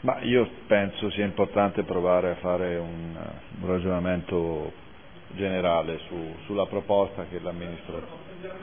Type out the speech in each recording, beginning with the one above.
Ma io penso sia importante provare a fare un ragionamento generale sulla proposta che l'amministrazione.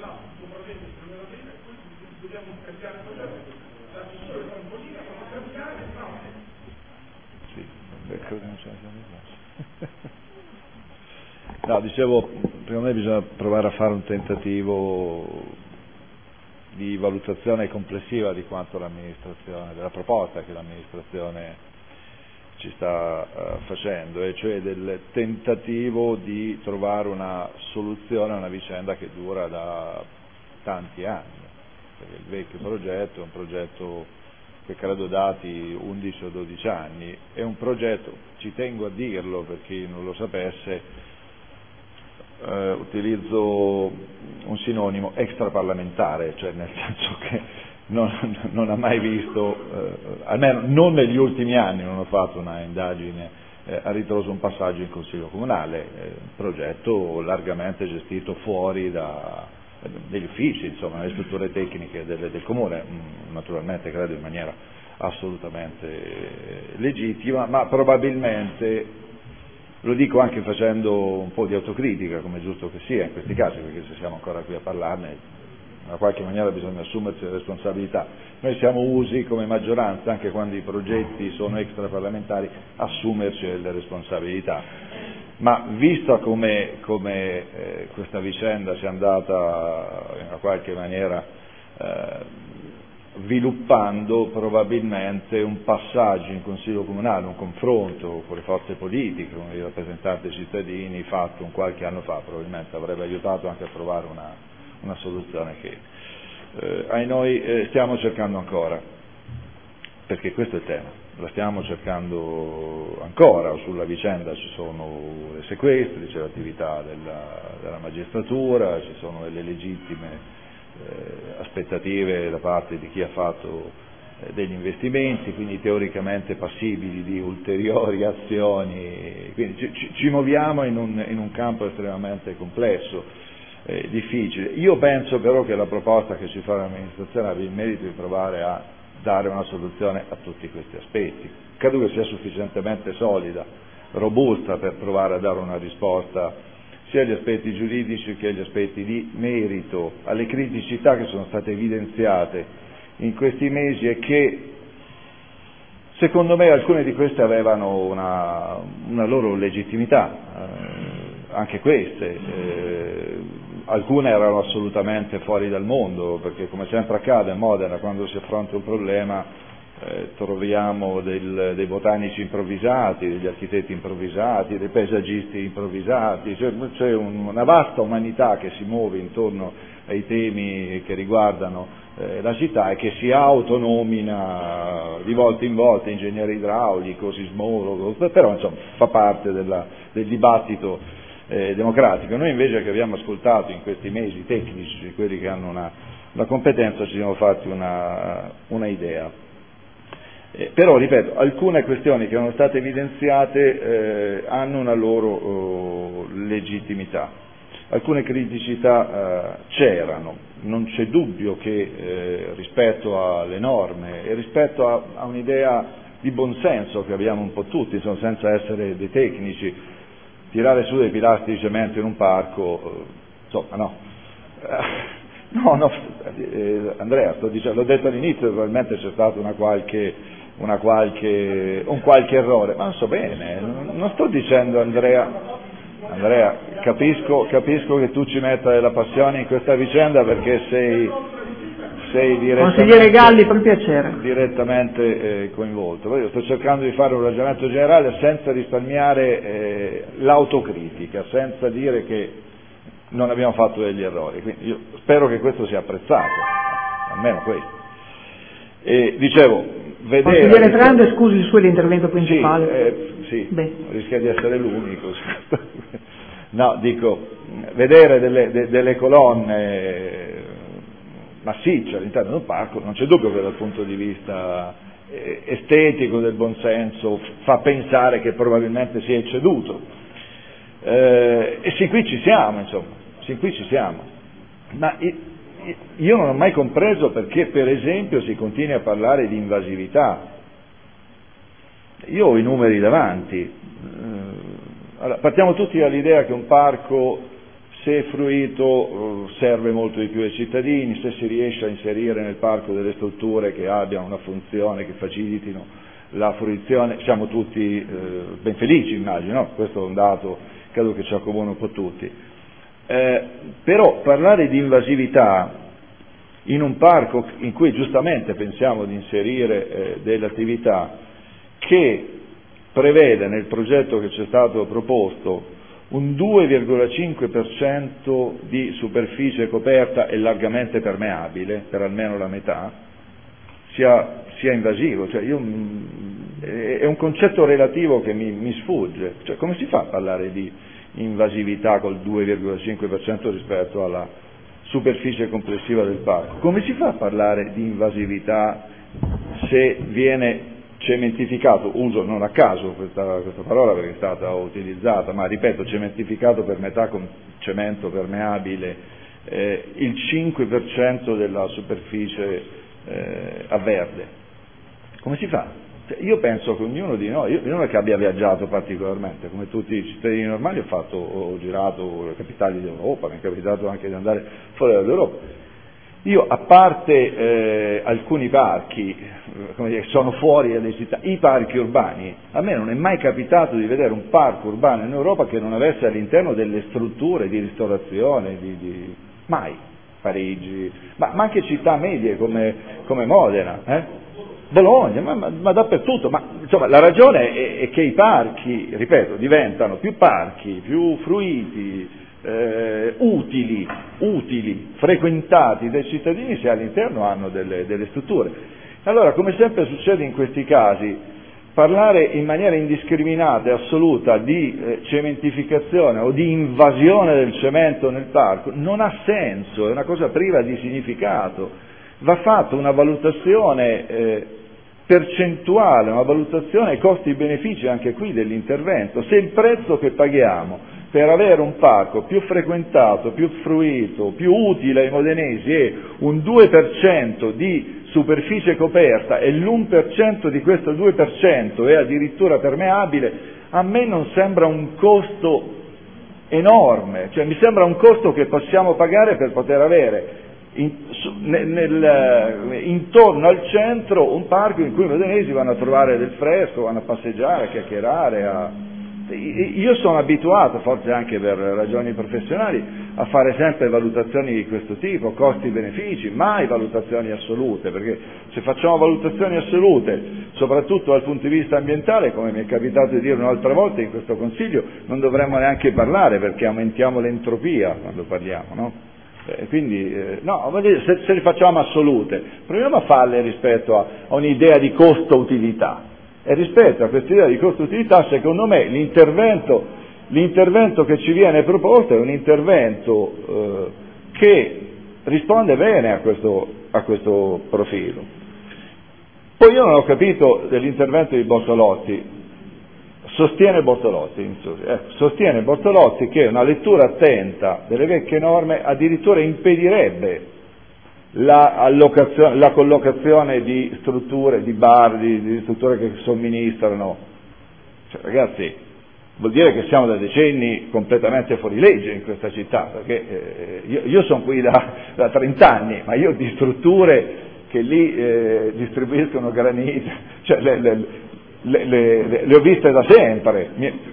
Sì, credo che non ce ne sia. No, dicevo, secondo me bisogna provare a fare un tentativo di valutazione complessiva di quanto l'amministrazione, della proposta che l'amministrazione ci sta facendo, e cioè del tentativo di trovare una soluzione a una vicenda che dura da tanti anni, perché il vecchio progetto è un progetto che credo dati 11 o 12 anni, è un progetto, ci tengo a dirlo per chi non lo sapesse, utilizzo un sinonimo extraparlamentare, cioè nel senso che non ha mai visto, almeno non negli ultimi anni, non ho fatto una indagine a ritroso, un passaggio in Consiglio Comunale, un progetto largamente gestito fuori degli uffici, insomma, nelle strutture tecniche del Comune, naturalmente credo in maniera assolutamente legittima, ma probabilmente, lo dico anche facendo un po' di autocritica, come è giusto che sia in questi casi, perché se siamo ancora qui a parlarne, in una qualche maniera bisogna assumersi le responsabilità. Noi siamo usi come maggioranza, anche quando i progetti sono extraparlamentari, assumerci le responsabilità. Ma visto come questa vicenda sia andata in una qualche maniera sviluppando, probabilmente un passaggio in Consiglio Comunale, un confronto con le forze politiche, con i rappresentanti dei cittadini fatto un qualche anno fa, probabilmente avrebbe aiutato anche a trovare una soluzione che ai noi stiamo cercando ancora, perché questo è il tema, la stiamo cercando ancora. Sulla vicenda ci sono dei sequestri, c'è l'attività della magistratura, ci sono delle legittime aspettative da parte di chi ha fatto degli investimenti, quindi teoricamente passibili di ulteriori azioni, quindi ci muoviamo in un campo estremamente complesso, difficile. Io penso però che la proposta che ci fa l'amministrazione abbia il merito di provare a dare una soluzione a tutti questi aspetti. Credo che sia sufficientemente solida, robusta per provare a dare una risposta sia agli aspetti giuridici che agli aspetti di merito, alle criticità che sono state evidenziate in questi mesi e che secondo me alcune di queste avevano una loro legittimità, anche queste, alcune erano assolutamente fuori dal mondo, perché come sempre accade a Modena quando si affronta un problema troviamo dei botanici improvvisati, degli architetti improvvisati, dei paesaggisti improvvisati, c'è una vasta umanità che si muove intorno ai temi che riguardano la città e che si autonomina di volta in volta, ingegnere idraulico, sismologo, però insomma fa parte del dibattito democratico. Noi invece che abbiamo ascoltato in questi mesi tecnici, quelli che hanno una competenza, ci siamo fatti una idea. Però, ripeto, alcune questioni che erano state evidenziate hanno una loro legittimità, alcune criticità c'erano, non c'è dubbio che rispetto alle norme e rispetto a un'idea di buonsenso che abbiamo un po' tutti, insomma, senza essere dei tecnici, tirare su dei pilastri di cemento in un parco, insomma no. No, Andrea, sto dicendo, l'ho detto all'inizio, probabilmente c'è stato un qualche errore, ma non so bene, non sto dicendo Andrea, capisco che tu ci metta della passione in questa vicenda perché sei Consigliere Galli, per piacere. direttamente coinvolto. Io sto cercando di fare un ragionamento generale senza risparmiare l'autocritica, senza dire che non abbiamo fatto degli errori, quindi io spero che questo sia apprezzato, almeno questo. E dicevo, vedere... Consigliere Trando, scusi il suo l'intervento principale. Sì, rischia di essere l'unico. No, dico, vedere delle colonne massicce all'interno di un parco, non c'è dubbio che dal punto di vista estetico, del buonsenso, fa pensare che probabilmente si è ecceduto. E sin qui ci siamo, insomma, ma io non ho mai compreso perché, per esempio, si continui a parlare di invasività. Io ho i numeri davanti. Allora, partiamo tutti dall'idea che un parco, se fruito, serve molto di più ai cittadini, se si riesce a inserire nel parco delle strutture che abbiano una funzione, che facilitino la fruizione, siamo tutti ben felici, immagino, no? Questo è un dato, credo che ci accomuna un po' tutti. Però parlare di invasività in un parco in cui giustamente pensiamo di inserire delle attività che prevede nel progetto che ci è stato proposto un 2,5% di superficie coperta e largamente permeabile, per almeno la metà, sia invasivo. Cioè è un concetto relativo che mi sfugge. Cioè, come si fa a parlare di invasività col 2,5% rispetto alla superficie complessiva del parco? Come si fa a parlare di invasività se viene cementificato, uso non a caso questa parola perché è stata utilizzata, ma ripeto, cementificato per metà con cemento permeabile, il 5% della superficie a verde? Come si fa? Cioè, io penso che ognuno di noi, io non è che abbia viaggiato particolarmente, come tutti i cittadini normali ho girato le capitali d'Europa, mi è capitato anche di andare fuori dall'Europa. Io, a parte alcuni parchi, come dire, sono fuori dalle città, i parchi urbani, a me non è mai capitato di vedere un parco urbano in Europa che non avesse all'interno delle strutture di ristorazione, mai. Parigi, ma anche città medie come Modena, Bologna, ma dappertutto. Ma insomma, la ragione è che i parchi, ripeto, diventano più parchi, più fruiti, utili, frequentati dai cittadini se all'interno hanno delle strutture. Allora, come sempre succede in questi casi, parlare in maniera indiscriminata e assoluta di cementificazione o di invasione del cemento nel parco non ha senso, è una cosa priva di significato. Va fatta una valutazione percentuale, una valutazione costi-benefici anche qui dell'intervento. Se il prezzo che paghiamo per avere un parco più frequentato, più fruito, più utile ai modenesi è un 2% di superficie coperta e l'1% di questo 2% è addirittura permeabile, a me non sembra un costo enorme, cioè mi sembra un costo che possiamo pagare per poter avere intorno al centro un parco in cui i modenesi vanno a trovare del fresco, vanno a passeggiare, a chiacchierare, Io sono abituato, forse anche per ragioni professionali, a fare sempre valutazioni di questo tipo, costi-benefici, mai valutazioni assolute, perché se facciamo valutazioni assolute, soprattutto dal punto di vista ambientale, come mi è capitato di dire un'altra volta in questo Consiglio, non dovremmo neanche parlare, perché aumentiamo l'entropia quando parliamo, no? Quindi, se le facciamo assolute, proviamo a farle rispetto a un'idea di costo-utilità. E rispetto a questa idea di costo-utilità, secondo me, l'intervento che ci viene proposto è un intervento che risponde bene a questo profilo. Poi io non ho capito dell'intervento di Bortolotti. Sostiene Bortolotti che una lettura attenta delle vecchie norme addirittura impedirebbe la collocazione di strutture, di bar, di strutture che somministrano. Cioè, ragazzi, vuol dire che siamo da decenni completamente fuori legge in questa città, perché io sono qui da 30 anni, ma io di strutture che lì distribuiscono granito, cioè le ho viste da sempre.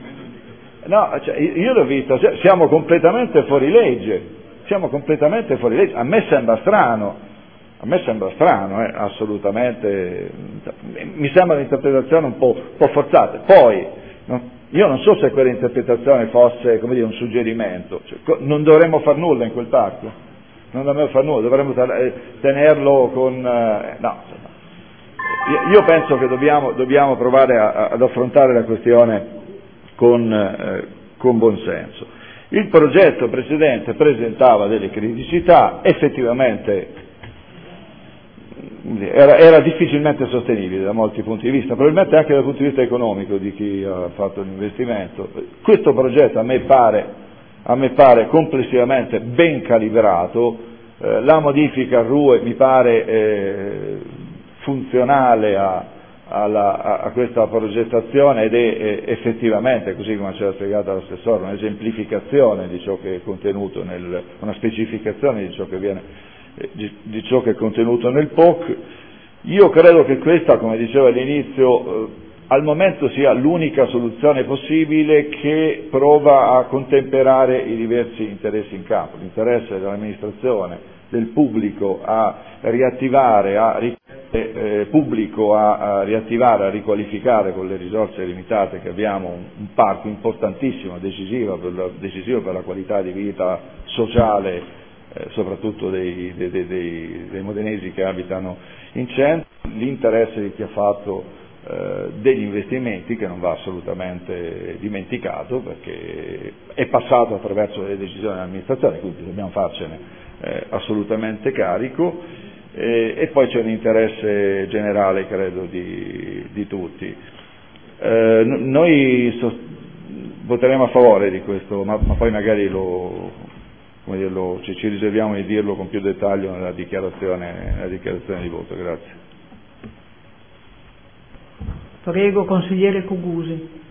Io l'ho visto, siamo completamente fuori legge. A me sembra strano, assolutamente, mi sembra un'interpretazione un po' forzata. Poi, io non so se quell'interpretazione fosse, come dire, un suggerimento, non dovremmo far nulla in quel parco, dovremmo tenerlo con... Io penso che dobbiamo provare ad affrontare la questione con buon senso. Il progetto precedente presentava delle criticità, effettivamente era difficilmente sostenibile da molti punti di vista, probabilmente anche dal punto di vista economico di chi ha fatto l'investimento. Questo progetto a me pare complessivamente ben calibrato, la modifica a RUE mi pare funzionale a questa progettazione ed è effettivamente, così come ci ha spiegato l'assessore, un'esemplificazione di ciò che è contenuto una specificazione di ciò che è contenuto nel POC. Io credo che questa, come dicevo all'inizio, al momento sia l'unica soluzione possibile che prova a contemperare i diversi interessi in campo, l'interesse dell'amministrazione, del pubblico a riattivare, a riqualificare con le risorse limitate che abbiamo un parco importantissimo, decisivo per la qualità di vita sociale, soprattutto dei modenesi che abitano in centro, l'interesse di chi ha fatto degli investimenti, che non va assolutamente dimenticato perché è passato attraverso le decisioni dell'amministrazione, quindi dobbiamo farcene assolutamente carico, e poi c'è un interesse generale, credo, di tutti. Noi voteremo a favore di questo, ma poi magari ci riserviamo di dirlo con più dettaglio nella dichiarazione di voto. Grazie. Prego, consigliere Cugusi.